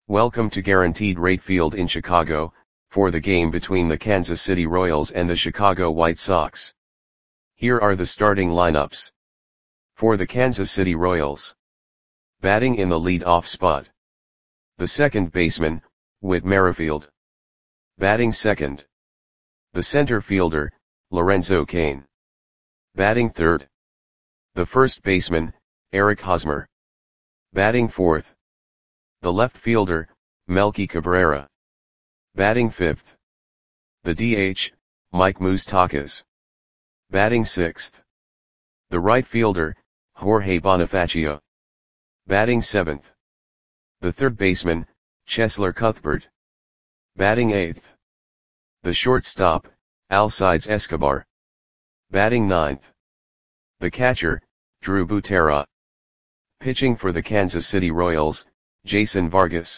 Welcome to Guaranteed Rate Field in Chicago, for the game between the Kansas City Royals and the Chicago White Sox. Here are the starting lineups. For the Kansas City Royals. Batting in the lead-off spot. The second baseman, Whit Merrifield. Batting second. The center fielder, Lorenzo Cain. Batting third. The first baseman, Eric Hosmer. Batting fourth. The left fielder, Melky Cabrera. Batting fifth. The DH, Mike Moustakas. Batting sixth. The right fielder, Jorge Bonifacio. Batting seventh. The third baseman, Cheslor Cuthbert. Batting eighth. The shortstop, Alcides Escobar. Batting ninth. The catcher, Drew Butera. Pitching for the Kansas City Royals, Jason Vargas.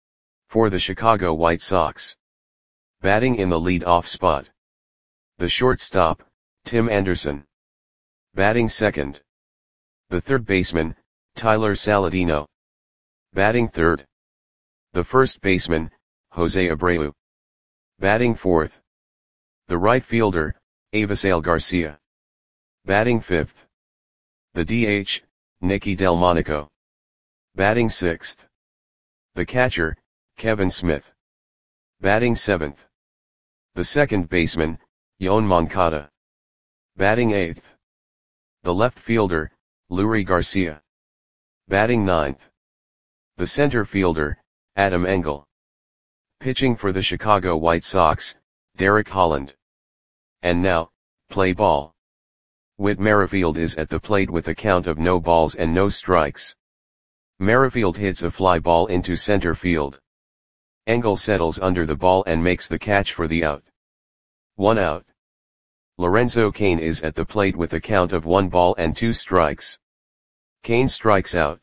For the Chicago White Sox. Batting in the lead-off spot. The shortstop, Tim Anderson. Batting second. The third baseman, Tyler Saladino. Batting third. The first baseman, Jose Abreu. Batting fourth. The right fielder, Avisail Garcia. Batting fifth. The DH, Nicky Delmonico. Batting sixth. The catcher, Kevin Smith. Batting seventh. The second baseman, Yoan Moncada. Batting eighth. The left fielder, Leury Garcia. Batting ninth. The center fielder, Adam Engel. Pitching for the Chicago White Sox, Derek Holland. And now, play ball. Whit Merrifield is at the plate with a count of no balls and no strikes. Merrifield hits a fly ball into center field. Engel settles under the ball and makes the catch for the out. 1 out. Lorenzo Cain is at the plate with a count of 1 ball and 2 strikes. Cain strikes out.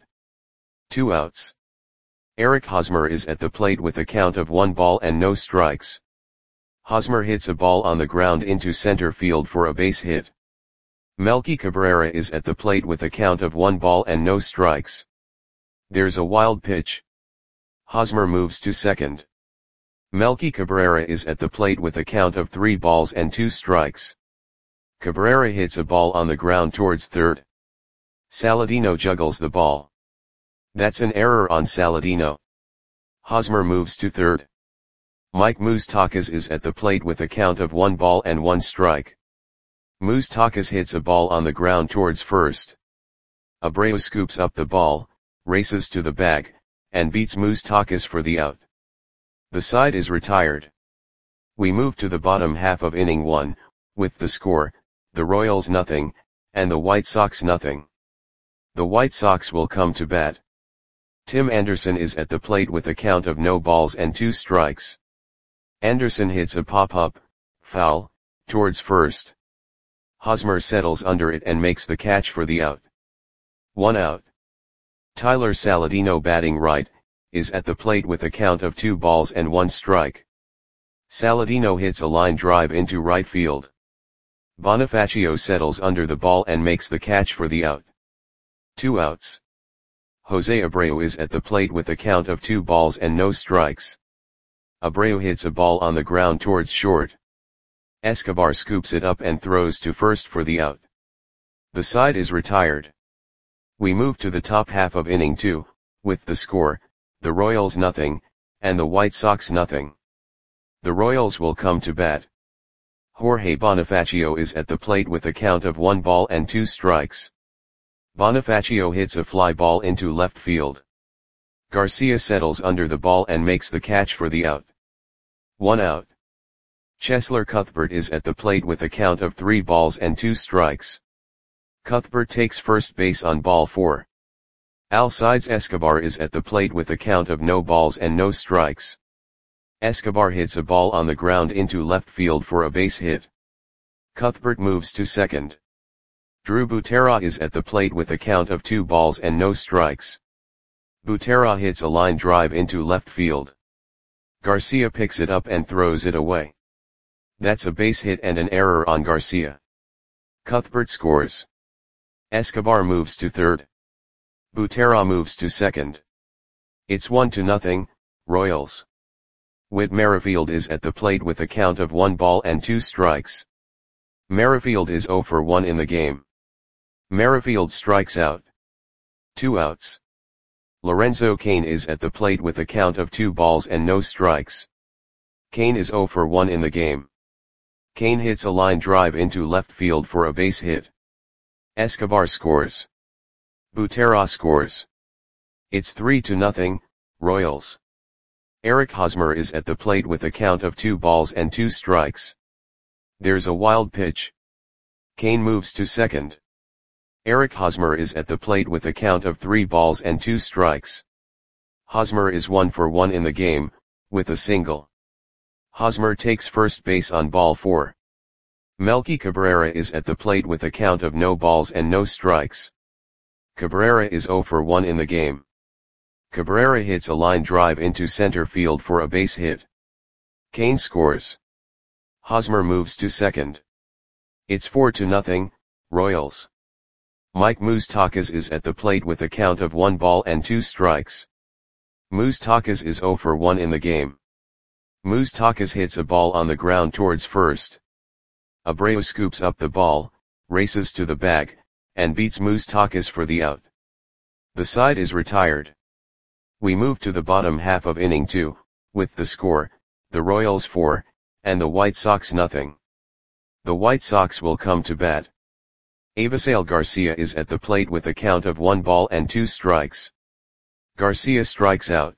2 outs. Eric Hosmer is at the plate with a count of 1 ball and no strikes. Hosmer hits a ball on the ground into center field for a base hit. Melky Cabrera is at the plate with a count of 1 ball and no strikes. There's a wild pitch. Hosmer moves to second. Melky Cabrera is at the plate with a count of 3 balls and 2 strikes. Cabrera hits a ball on the ground towards third. Saladino juggles the ball. That's an error on Saladino. Hosmer moves to third. Mike Moustakas is at the plate with a count of 1 ball and 1 strike. Moustakas hits a ball on the ground towards first. Abreu scoops up the ball, races to the bag, and beats Moustakas for the out. The side is retired. We move to the bottom half of inning 1, with the score, the Royals nothing, and the White Sox nothing. The White Sox will come to bat. Tim Anderson is at the plate with a count of no balls and 2 strikes. Anderson hits a pop-up, foul, towards first. Hosmer settles under it and makes the catch for the out. 1 out. Tyler Saladino, batting right, is at the plate with a count of 2 balls and 1 strike. Saladino hits a line drive into right field. Bonifacio settles under the ball and makes the catch for the out. 2 outs. Jose Abreu is at the plate with a count of 2 balls and no strikes. Abreu hits a ball on the ground towards short. Escobar scoops it up and throws to first for the out. The side is retired. We move to the top half of inning 2, with the score, the Royals nothing, and the White Sox nothing. The Royals will come to bat. Jorge Bonifacio is at the plate with a count of 1 ball and 2 strikes. Bonifacio hits a fly ball into left field. Garcia settles under the ball and makes the catch for the out. 1 out. Cheslor Cuthbert is at the plate with a count of 3 balls and 2 strikes. Cuthbert takes first base on ball 4. Alcides Escobar is at the plate with a count of no balls and no strikes. Escobar hits a ball on the ground into left field for a base hit. Cuthbert moves to second. Drew Butera is at the plate with a count of 2 balls and no strikes. Butera hits a line drive into left field. Garcia picks it up and throws it away. That's a base hit and an error on Garcia. Cuthbert scores. Escobar moves to third. Butera moves to second. It's 1-0, Royals. Whit Merrifield is at the plate with a count of 1 ball and 2 strikes. Merrifield is 0 for 1 in the game. Merrifield strikes out. 2 outs. Lorenzo Cain is at the plate with a count of 2 balls and no strikes. Cain is 0 for 1 in the game. Cain hits a line drive into left field for a base hit. Escobar scores. Butera scores. It's 3-0, Royals. Eric Hosmer is at the plate with a count of 2 balls and 2 strikes. There's a wild pitch. Cain moves to second. Eric Hosmer is at the plate with a count of 3 balls and 2 strikes. Hosmer is 1 for 1 in the game, with a single. Hosmer takes first base on ball 4. Melky Cabrera is at the plate with a count of no balls and no strikes. Cabrera is 0 for 1 in the game. Cabrera hits a line drive into center field for a base hit. Cain scores. Hosmer moves to second. It's 4-0, Royals. Mike Moustakas is at the plate with a count of 1 ball and 2 strikes. Moustakas is 0 for 1 in the game. Moustakas hits a ball on the ground towards first. Abreu scoops up the ball, races to the bag, and beats Moustakas for the out. The side is retired. We move to the bottom half of inning 2, with the score, the Royals 4, and the White Sox nothing. The White Sox will come to bat. Avisail Garcia is at the plate with a count of 1 ball and 2 strikes. Garcia strikes out.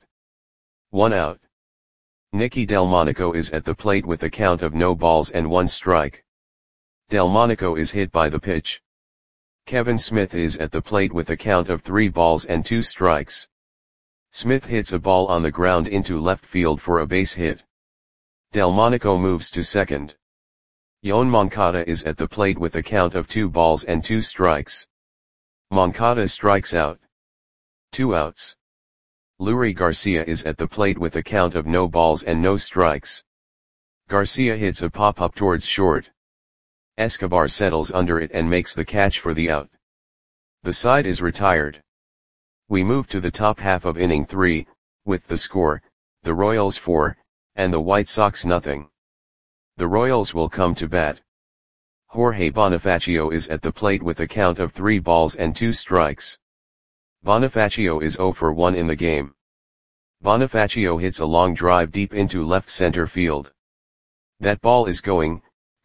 1 out. Nicky Delmonico is at the plate with a count of no balls and 1 strike. Delmonico is hit by the pitch. Kevin Smith is at the plate with a count of 3 balls and 2 strikes. Smith hits a ball on the ground into left field for a base hit. Delmonico moves to second. Yoan Moncada is at the plate with a count of 2 balls and 2 strikes. Moncada strikes out. 2 outs. Leury Garcia is at the plate with a count of no balls and no strikes. Garcia hits a pop-up towards short. Escobar settles under it and makes the catch for the out. The side is retired. We move to the top half of inning 3, with the score, the Royals 4, and the White Sox nothing. The Royals will come to bat. Jorge Bonifacio is at the plate with a count of 3 balls and 2 strikes. Bonifacio is 0 for 1 in the game. Bonifacio hits a long drive deep into left center field. That ball is gone.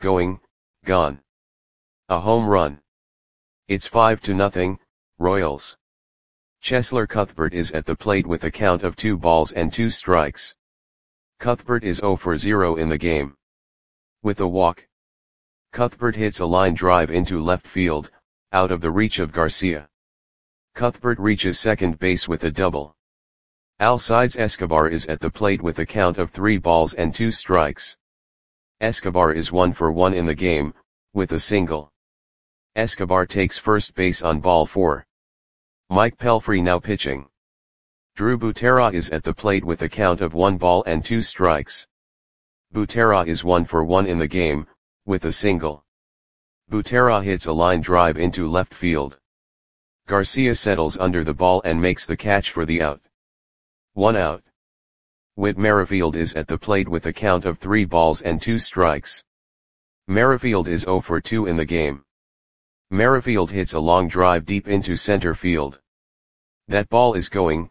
A home run. It's 5-0, Royals. Cheslor Cuthbert is at the plate with a count of 2 balls and 2 strikes. Cuthbert is 0 for 0 in the game. With a walk. Cuthbert hits a line drive into left field, out of the reach of Garcia. Cuthbert reaches second base with a double. Alcides Escobar is at the plate with a count of 3 balls and 2 strikes. Escobar is 1 for 1 in the game, with a single. Escobar takes first base on ball 4. Mike Pelfrey now pitching. Drew Butera is at the plate with a count of 1 ball and 2 strikes. Butera is 1 for 1 in the game, with a single. Butera hits a line drive into left field. Garcia settles under the ball and makes the catch for the out. 1 out. Whit Merrifield is at the plate with a count of 3 balls and 2 strikes. Merrifield is 0 for 2 in the game. Merrifield hits a long drive deep into center field. That ball is gone.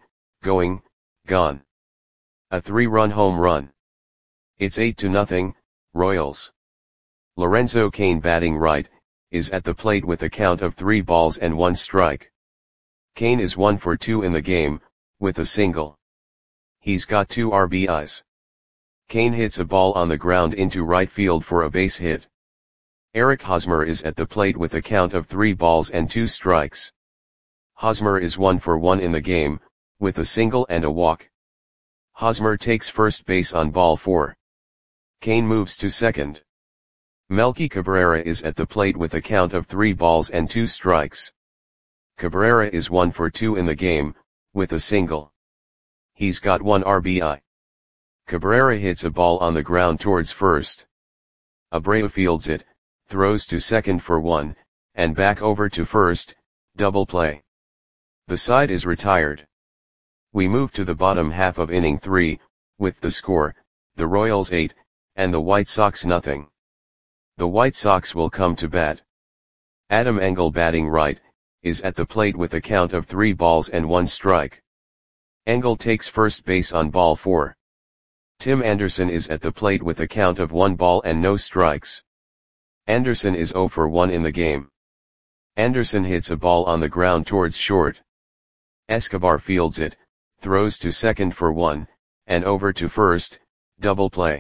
A 3-run home run. It's 8-0, Royals. Lorenzo Cain batting right, is at the plate with a count of 3 balls and 1 strike. Cain is 1 for 2 in the game, with a single. He's got 2 RBIs. Cain hits a ball on the ground into right field for a base hit. Eric Hosmer is at the plate with a count of 3 balls and 2 strikes. Hosmer is 1 for 1 in the game, with a single and a walk. Hosmer takes first base on ball 4. Cain moves to second. Melky Cabrera is at the plate with a count of 3 balls and 2 strikes. Cabrera is 1 for 2 in the game, with a single. He's got 1 RBI. Cabrera hits a ball on the ground towards first. Abreu fields it, throws to second for 1, and back over to first, double play. The side is retired. We move to the bottom half of inning 3, with the score, the Royals 8, and the White Sox nothing. The White Sox will come to bat. Adam Engel batting right, is at the plate with a count of 3 balls and 1 strike. Engel takes first base on ball 4. Tim Anderson is at the plate with a count of 1 ball and no strikes. Anderson is 0 for 1 in the game. Anderson hits a ball on the ground towards short. Escobar fields it, throws to second for 1, and over to first, double play.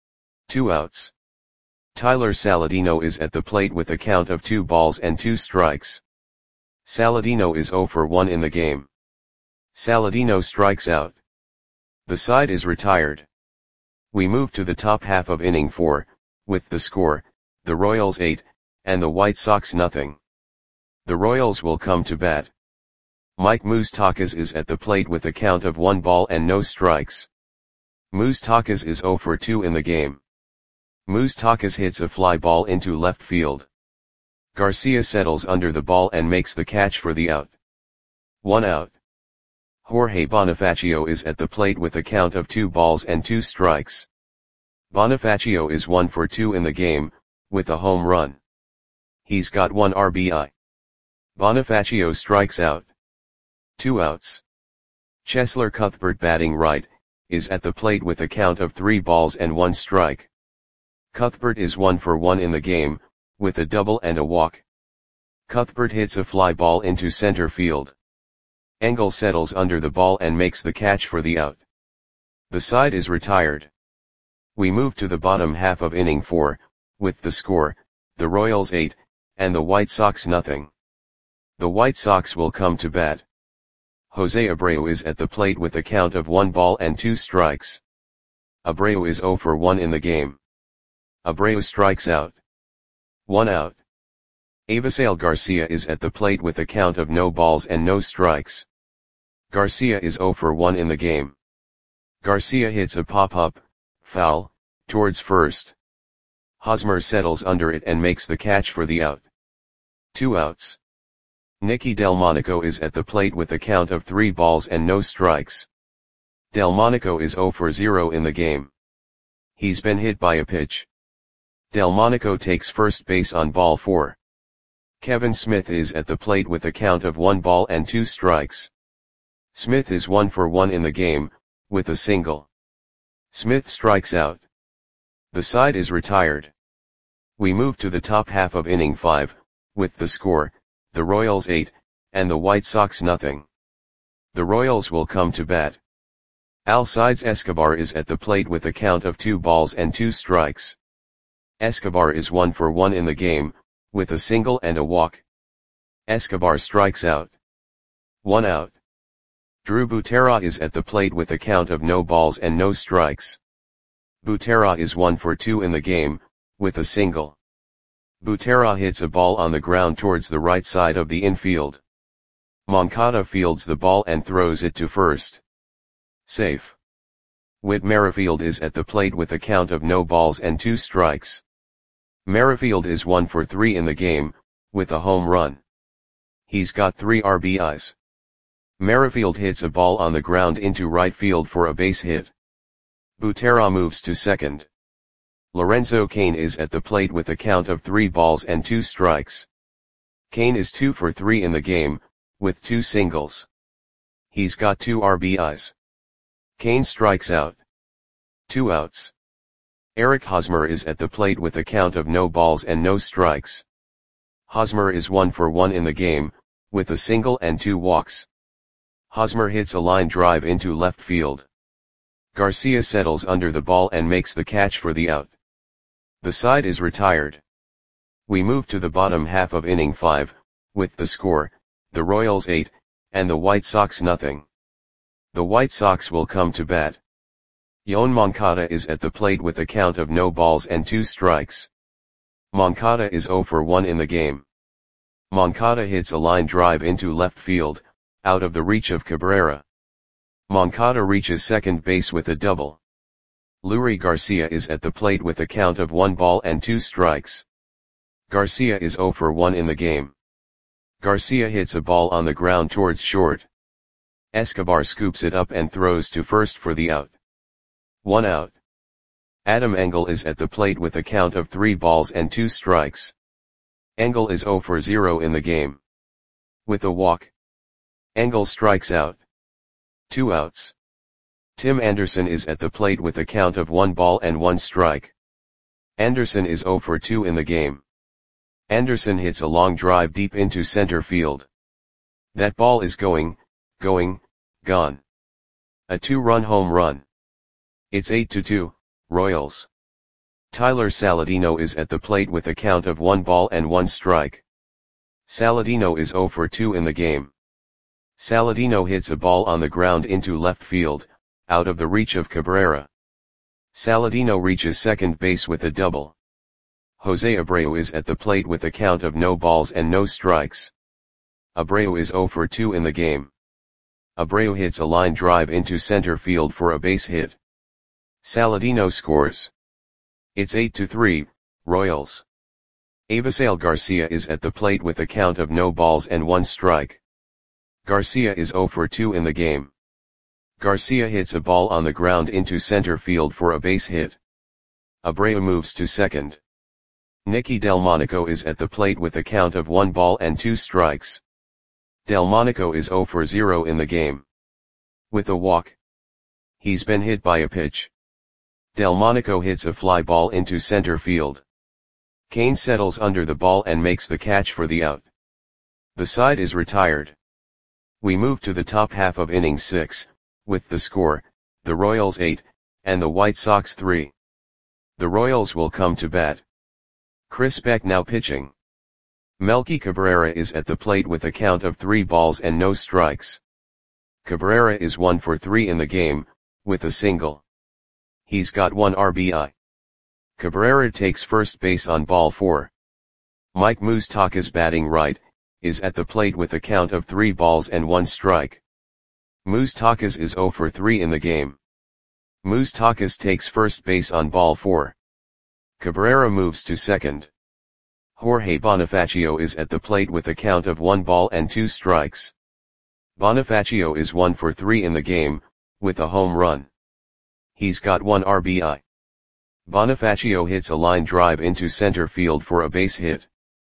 2 outs. Tyler Saladino is at the plate with a count of 2 balls and 2 strikes. Saladino is 0 for 1 in the game. Saladino strikes out. The side is retired. We move to the top half of inning 4, with the score, the Royals 8, and the White Sox nothing. The Royals will come to bat. Mike Moustakas is at the plate with a count of 1 ball and no strikes. Moustakas is 0 for 2 in the game. Moustakas hits a fly ball into left field. Garcia settles under the ball and makes the catch for the out. 1 out. Jorge Bonifacio is at the plate with a count of 2 balls and 2 strikes. Bonifacio is 1 for 2 in the game, with a home run. He's got 1 RBI. Bonifacio strikes out. 2 outs. Cheslor Cuthbert batting right, is at the plate with a count of 3 balls and 1 strike. Cuthbert is 1 for 1 in the game, with a double and a walk. Cuthbert hits a fly ball into center field. Engel settles under the ball and makes the catch for the out. The side is retired. We move to the bottom half of inning 4, with the score, the Royals 8, and the White Sox nothing. The White Sox will come to bat. Jose Abreu is at the plate with a count of 1 ball and 2 strikes. Abreu is 0 for 1 in the game. Abreu strikes out. 1 out. Avisail Garcia is at the plate with a count of no balls and no strikes. Garcia is 0 for 1 in the game. Garcia hits a pop-up, foul, towards first. Hosmer settles under it and makes the catch for the out. 2 outs. Nicky Delmonico is at the plate with a count of 3 balls and no strikes. Delmonico is 0 for 0 in the game. He's been hit by a pitch. Delmonico takes first base on ball 4. Kevin Smith is at the plate with a count of 1 ball and 2 strikes. Smith is 1 for 1 in the game, with a single. Smith strikes out. The side is retired. We move to the top half of inning 5, with the score, the Royals 8, and the White Sox nothing. The Royals will come to bat. Alcides Escobar is at the plate with a count of 2 balls and 2 strikes. Escobar is 1 for 1 in the game, with a single and a walk. Escobar strikes out. 1 out. Drew Butera is at the plate with a count of no balls and no strikes. Butera is 1 for 2 in the game, with a single. Butera hits a ball on the ground towards the right side of the infield. Moncada fields the ball and throws it to first. Safe. Whit Merrifield is at the plate with a count of no balls and 2 strikes. Merrifield is 1 for 3 in the game, with a home run. He's got 3 RBIs. Merrifield hits a ball on the ground into right field for a base hit. Butera moves to second. Lorenzo Cain is at the plate with a count of 3 balls and 2 strikes. Cain is 2 for 3 in the game, with 2 singles. He's got 2 RBIs. Cain strikes out. 2 outs. Eric Hosmer is at the plate with a count of no balls and no strikes. Hosmer is 1 for 1 in the game, with a single and 2 walks. Hosmer hits a line drive into left field. Garcia settles under the ball and makes the catch for the out. The side is retired. We move to the bottom half of inning 5, with the score, the Royals 8, and the White Sox nothing. The White Sox will come to bat. Yoan Moncada is at the plate with a count of no balls and 2 strikes. Moncada is 0 for 1 in the game. Moncada hits a line drive into left field, out of the reach of Cabrera. Moncada reaches second base with a double. Leury Garcia is at the plate with a count of 1 ball and 2 strikes. Garcia is 0 for 1 in the game. Garcia hits a ball on the ground towards short. Escobar scoops it up and throws to first for the out. 1 out. Adam Engel is at the plate with a count of 3 balls and 2 strikes. Engel is 0 for 0 in the game. With a walk, Engel strikes out. 2 outs. Tim Anderson is at the plate with a count of 1 ball and 1 strike. Anderson is 0 for 2 in the game. Anderson hits a long drive deep into center field. That ball is gone. A 2-run home run. It's 8-2, Royals. Tyler Saladino is at the plate with a count of 1 ball and 1 strike. Saladino is 0 for 2 in the game. Saladino hits a ball on the ground into left field, out of the reach of Cabrera. Saladino reaches second base with a double. Jose Abreu is at the plate with a count of no balls and no strikes. Abreu is 0 for 2 in the game. Abreu hits a line drive into center field for a base hit. Saladino scores. It's 8-3, Royals. Avisail Garcia is at the plate with a count of no balls and 1 strike. Garcia is 0 for 2 in the game. Garcia hits a ball on the ground into center field for a base hit. Abreu moves to second. Nicky Delmonico is at the plate with a count of 1 ball and 2 strikes. Delmonico is 0 for 0 in the game. With a walk, he's been hit by a pitch. Delmonico hits a fly ball into center field. Kane settles under the ball and makes the catch for the out. The side is retired. We move to the top half of inning 6, with the score, the Royals 8, and the White Sox 3. The Royals will come to bat. Chris Beck now pitching. Melky Cabrera is at the plate with a count of 3 balls and no strikes. Cabrera is 1 for 3 in the game, with a single. He's got 1 RBI. Cabrera takes first base on ball 4. Mike Moustakas batting right, is at the plate with a count of 3 balls and 1 strike. Moustakas is 0 for 3 in the game. Moustakas takes first base on ball 4. Cabrera moves to second. Jorge Bonifacio is at the plate with a count of 1 ball and 2 strikes. Bonifacio is 1 for 3 in the game, with a home run. He's got 1 RBI. Bonifacio hits a line drive into center field for a base hit.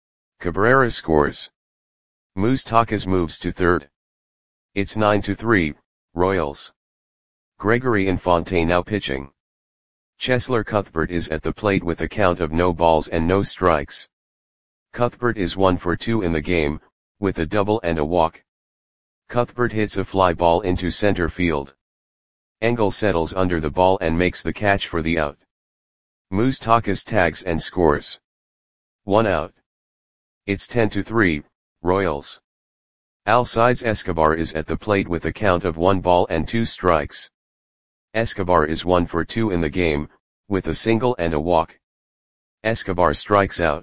Cabrera scores. Moustakas moves to third. It's 9-3, Royals. Gregory Infante now pitching. Cheslor Cuthbert is at the plate with a count of no balls and no strikes. Cuthbert is 1 for 2 in the game, with a double and a walk. Cuthbert hits a fly ball into center field. Engel settles under the ball and makes the catch for the out. Moustakas tags and scores. 1 out. It's 10-3, Royals. Alcides Escobar is at the plate with a count of 1 ball and 2 strikes. Escobar is 1 for 2 in the game, with a single and a walk. Escobar strikes out.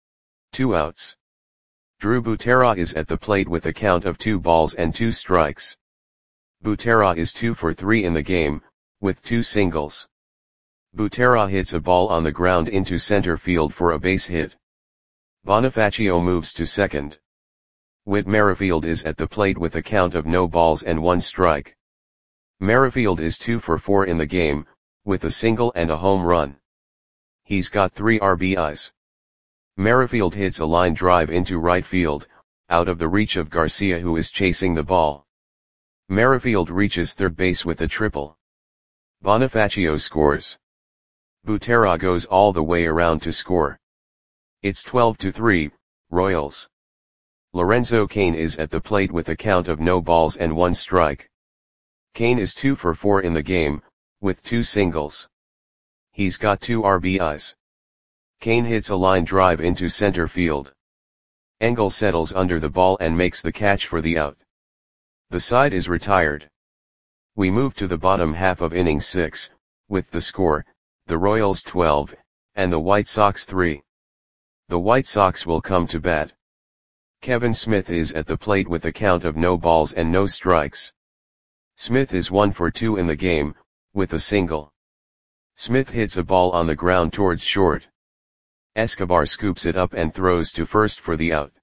2 outs. Drew Butera is at the plate with a count of 2 balls and 2 strikes. Butera is 2 for 3 in the game, with 2 singles. Butera hits a ball on the ground into center field for a base hit. Bonifacio moves to second. Whit Merrifield is at the plate with a count of no balls and 1 strike. Merrifield is 2 for 4 in the game, with a single and a home run. He's got 3 RBIs. Merrifield hits a line drive into right field, out of the reach of Garcia who is chasing the ball. Merrifield reaches third base with a triple. Bonifacio scores. Butera goes all the way around to score. It's 12-3, Royals. Lorenzo Cain is at the plate with a count of no balls and 1 strike. Cain is 2 for 4 in the game, with 2 singles. He's got 2 RBIs. Cain hits a line drive into center field. Engel settles under the ball and makes the catch for the out. The side is retired. We move to the bottom half of inning 6, with the score, the Royals 12, and the White Sox 3. The White Sox will come to bat. Kevin Smith is at the plate with a count of no balls and no strikes. Smith is 1 for 2 in the game, with a single. Smith hits a ball on the ground towards short. Escobar scoops it up and throws to first for the out.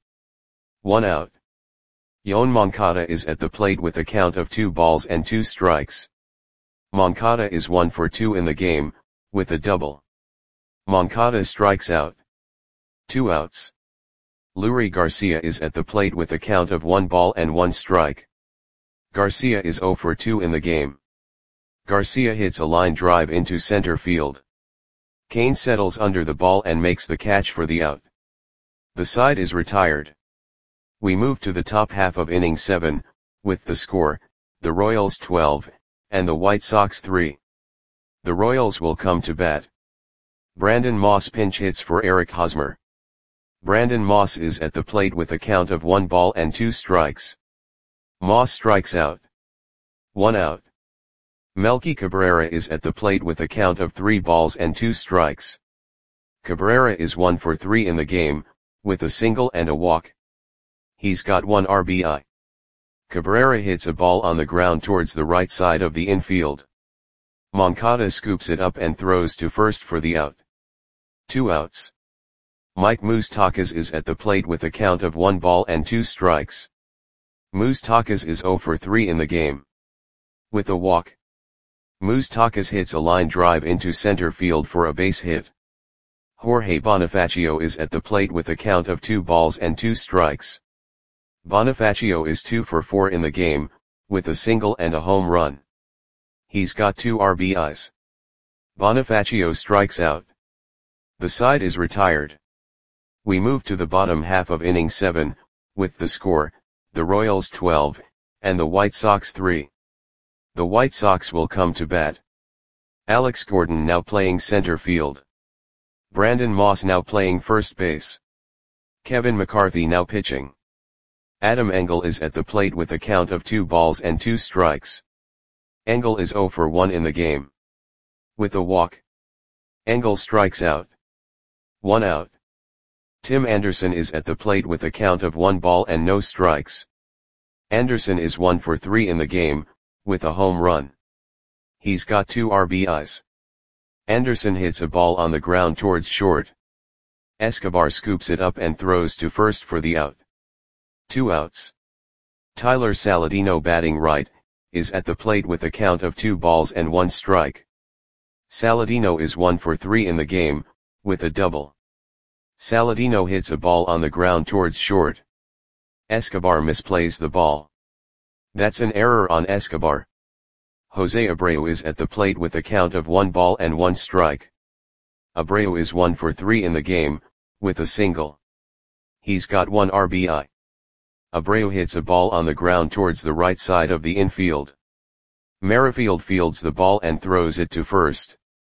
1 out. Yoan Moncada is at the plate with a count of 2 balls and 2 strikes. Moncada is 1 for 2 in the game, with a double. Moncada strikes out. 2 outs. Leury Garcia is at the plate with a count of 1 ball and 1 strike. Garcia is 0 for 2 in the game. Garcia hits a line drive into center field. Kane settles under the ball and makes the catch for the out. The side is retired. We move to the top half of inning 7, with the score, the Royals 12, and the White Sox 3. The Royals will come to bat. Brandon Moss pinch hits for Eric Hosmer. Brandon Moss is at the plate with a count of 1 ball and 2 strikes. Moss strikes out. 1 out. Melky Cabrera is at the plate with a count of 3 balls and 2 strikes. Cabrera is 1 for 3 in the game, with a single and a walk. He's got 1 RBI. Cabrera hits a ball on the ground towards the right side of the infield. Moncada scoops it up and throws to first for the out. 2 outs. Mike Moustakas is at the plate with a count of 1 ball and 2 strikes. Moustakas is 0 for 3 in the game. With a walk. Moustakas hits a line drive into center field for a base hit. Jorge Bonifacio is at the plate with a count of 2 balls and 2 strikes. Bonifacio is 2 for 4 in the game, with a single and a home run. He's got 2 RBIs. Bonifacio strikes out. The side is retired. We move to the bottom half of inning 7, with the score, the Royals 12, and the White Sox 3. The White Sox will come to bat. Alex Gordon now playing center field. Brandon Moss now playing first base. Kevin McCarthy now pitching. Adam Engel is at the plate with a count of 2 balls and 2 strikes. Engel is 0 for 1 in the game. With a walk. Engel strikes out. 1 out. Tim Anderson is at the plate with a count of 1 ball and no strikes. Anderson is 1 for 3 in the game, with a home run. He's got 2 RBIs. Anderson hits a ball on the ground towards short. Escobar scoops it up and throws to first for the out. 2 outs. Tyler Saladino batting right, is at the plate with a count of 2 balls and 1 strike. Saladino is 1 for 3 in the game, with a double. Saladino hits a ball on the ground towards short. Escobar misplays the ball. That's an error on Escobar. Jose Abreu is at the plate with a count of 1 ball and 1 strike. Abreu is 1 for 3 in the game, with a single. He's got 1 RBI. Abreu hits a ball on the ground towards the right side of the infield. Merrifield fields the ball and throws it to first.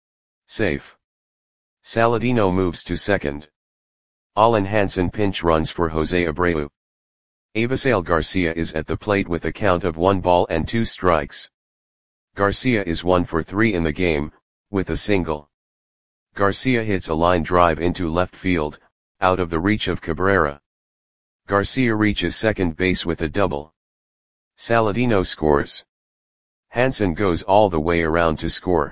Safe. Saladino moves to second. Alan Hansen pinch runs for Jose Abreu. Avisail Garcia is at the plate with a count of 1 ball and 2 strikes. Garcia is 1 for 3 in the game, with a single. Garcia hits a line drive into left field, out of the reach of Cabrera. Garcia reaches second base with a double. Saladino scores. Hansen goes all the way around to score.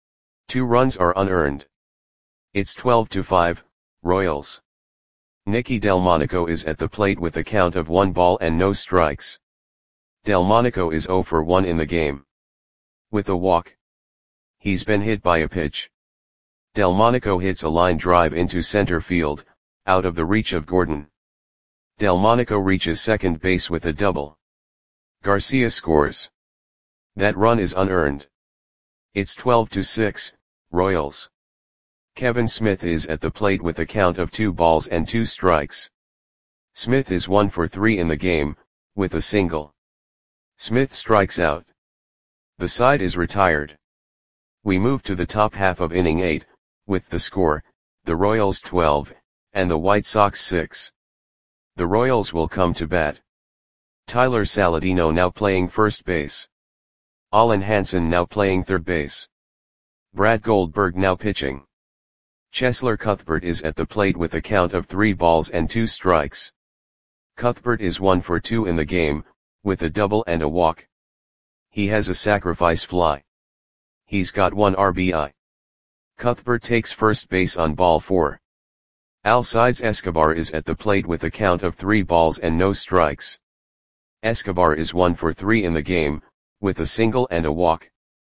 2 runs are unearned. It's 12-5, Royals. Nicky Delmonico is at the plate with a count of 1 ball and no strikes. Delmonico is 0 for 1 in the game. With a walk. He's been hit by a pitch. Delmonico hits a line drive into center field, out of the reach of Gordon. Delmonico reaches second base with a double. Garcia scores. That run is unearned. It's 12-6, Royals. Kevin Smith is at the plate with a count of 2 balls and 2 strikes. Smith is 1 for 3 in the game, with a single. Smith strikes out. The side is retired. We move to the top half of inning 8, with the score, the Royals 12, and the White Sox 6. The Royals will come to bat. Tyler Saladino now playing first base. Alan Hansen now playing third base. Brad Goldberg now pitching. Cheslor Cuthbert is at the plate with a count of 3 balls and 2 strikes. Cuthbert is 1 for 2 in the game, with a double and a walk. He has a sacrifice fly. He's got 1 RBI. Cuthbert takes first base on ball 4. Alcides Escobar is at the plate with a count of 3 balls and no strikes. Escobar is 1 for 3 in the game, with a single and a walk.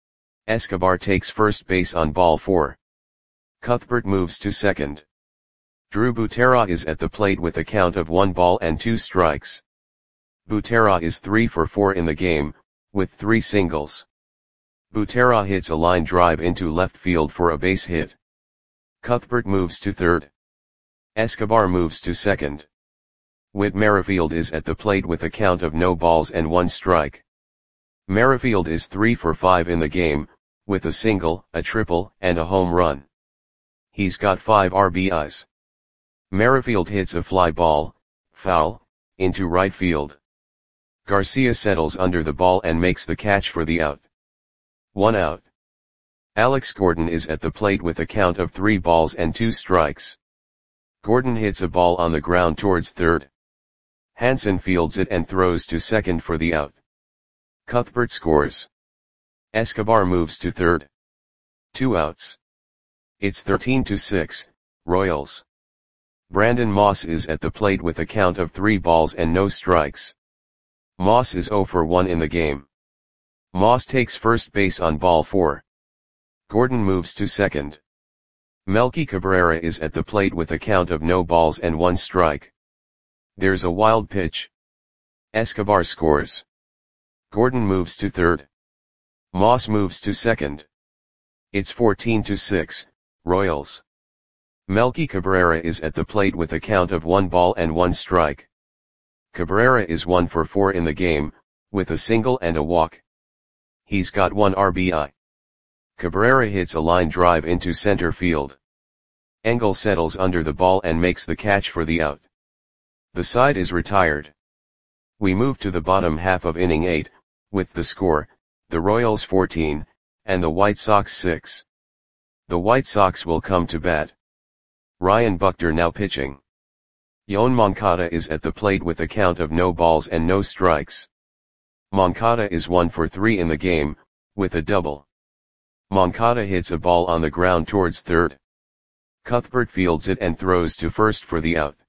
Escobar takes first base on ball 4. Cuthbert moves to second. Drew Butera is at the plate with a count of 1 ball and 2 strikes. Butera is 3 for 4 in the game, with 3 singles. Butera hits a line drive into left field for a base hit. Cuthbert moves to third. Escobar moves to second. Whit Merrifield is at the plate with a count of no balls and 1 strike. Merrifield is 3 for 5 in the game, with a single, a triple, and a home run. He's got 5 RBIs. Merrifield hits a fly ball, foul, into right field. Garcia settles under the ball and makes the catch for the out. 1 out. Alex Gordon is at the plate with a count of 3 balls and 2 strikes. Gordon hits a ball on the ground towards third. Hansen fields it and throws to second for the out. Cuthbert scores. Escobar moves to third. 2 outs. It's 13-6, Royals. Brandon Moss is at the plate with a count of 3 balls and no strikes. Moss is 0 for 1 in the game. Moss takes first base on ball 4. Gordon moves to second. Melky Cabrera is at the plate with a count of no balls and 1 strike. There's a wild pitch. Escobar scores. Gordon moves to third. Moss moves to second. It's 14-6, Royals. Melky Cabrera is at the plate with a count of 1 ball and 1 strike. Cabrera is 1 for 4 in the game, with a single and a walk. He's got 1 RBI. Cabrera hits a line drive into center field. Engel settles under the ball and makes the catch for the out. The side is retired. We move to the bottom half of inning 8, with the score, the Royals 14, and the White Sox 6. The White Sox will come to bat. Ryan Buchter now pitching. Yoan Moncada is at the plate with a count of no balls and no strikes. Moncada is 1 for 3 in the game, with a double. Moncada hits a ball on the ground towards third. Cuthbert fields it and throws to first for the out.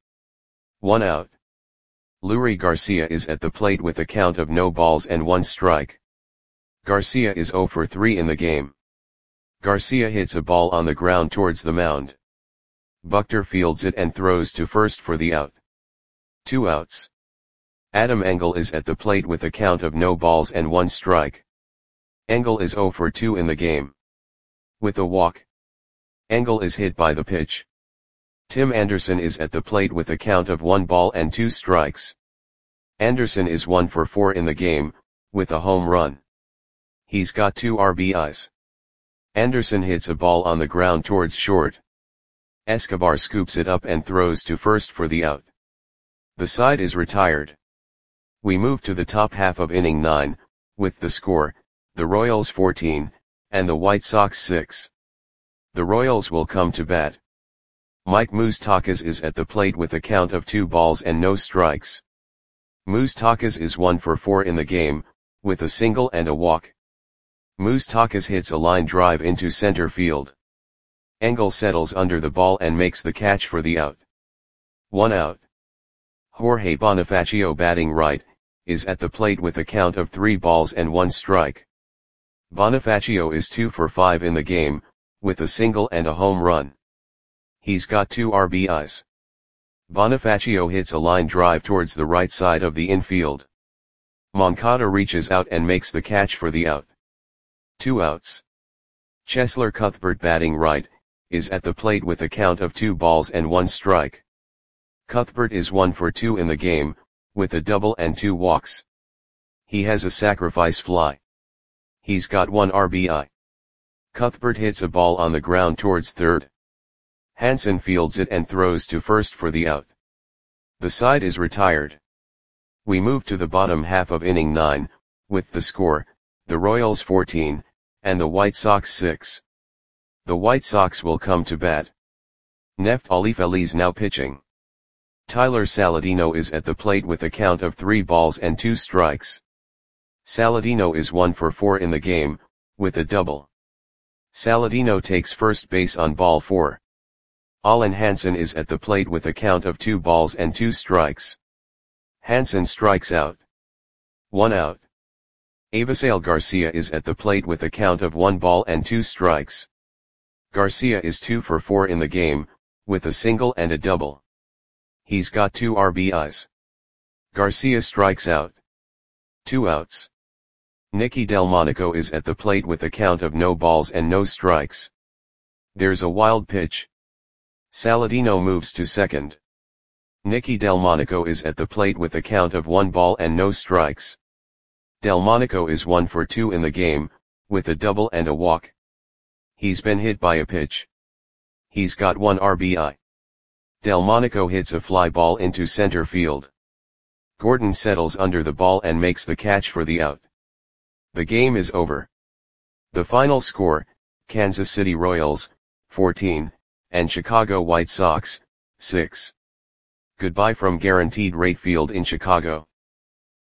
1 out. Leury Garcia is at the plate with a count of no balls and 1 strike. Garcia is 0 for 3 in the game. Garcia hits a ball on the ground towards the mound. Buchter fields it and throws to first for the out. 2 outs. Adam Engel is at the plate with a count of no balls and 1 strike. Engel is 0 for 2 in the game. With a walk. Engel is hit by the pitch. Tim Anderson is at the plate with a count of 1 ball and 2 strikes. Anderson is 1 for 4 in the game, with a home run. He's got 2 RBIs. Anderson hits a ball on the ground towards short. Escobar scoops it up and throws to first for the out. The side is retired. We move to the top half of inning 9, with the score, the Royals 14, and the White Sox 6. The Royals will come to bat. Mike Moustakas is at the plate with a count of 2 balls and no strikes. Moustakas is 1 for 4 in the game, with a single and a walk. Moustakas hits a line drive into center field. Engel settles under the ball and makes the catch for the out. 1 out. Jorge Bonifacio batting right, is at the plate with a count of 3 balls and 1 strike. Bonifacio is 2 for 5 in the game, with a single and a home run. He's got 2 RBIs. Bonifacio hits a line drive towards the right side of the infield. Moncada reaches out and makes the catch for the out. 2 outs. Cheslor Cuthbert batting right, is at the plate with a count of 2 balls and 1 strike. Cuthbert is 1 for 2 in the game, with a double and 2 walks. He has a sacrifice fly. He's got 1 RBI. Cuthbert hits a ball on the ground towards third. Hansen fields it and throws to first for the out. The side is retired. We move to the bottom half of inning 9, with the score, the Royals 14, and the White Sox 6. The White Sox will come to bat. Neftali Feliz now pitching. Tyler Saladino is at the plate with a count of 3 balls and 2 strikes. Saladino is 1 for 4 in the game, with a double. Saladino takes first base on ball 4. Alan Hansen is at the plate with a count of 2 balls and 2 strikes. Hansen strikes out. 1 out. Avisail Garcia is at the plate with a count of 1 ball and 2 strikes. Garcia is 2 for 4 in the game, with a single and a double. He's got 2 RBIs. Garcia strikes out. 2 outs. Nicky Delmonico is at the plate with a count of no balls and no strikes. There's a wild pitch. Saladino moves to second. Nicky Delmonico is at the plate with a count of 1 ball and no strikes. Delmonico is 1 for 2 in the game, with a double and a walk. He's been hit by a pitch. He's got 1 RBI. Delmonico hits a fly ball into center field. Gordon settles under the ball and makes the catch for the out. The game is over. The final score, Kansas City Royals, 14, and Chicago White Sox, 6. Goodbye from Guaranteed Rate Field in Chicago.